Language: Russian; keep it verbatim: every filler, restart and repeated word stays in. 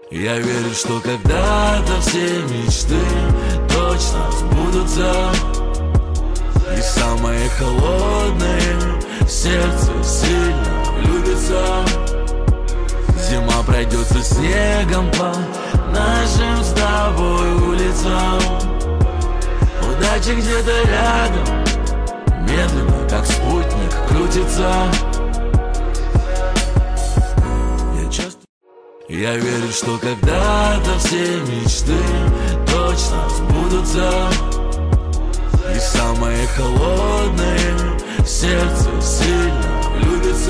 Я верю, что когда-то все мечты точно сбудутся, и самые холодные в сердце сильно влюбятся. Зима пройдется снегом по нашим с тобой улицам. Удача где-то рядом, медленно, как спутник, крутится. Я часто... Я верю, что когда-то все мечты точно сбудутся, и самые холодные в сердце сильно влюбятся.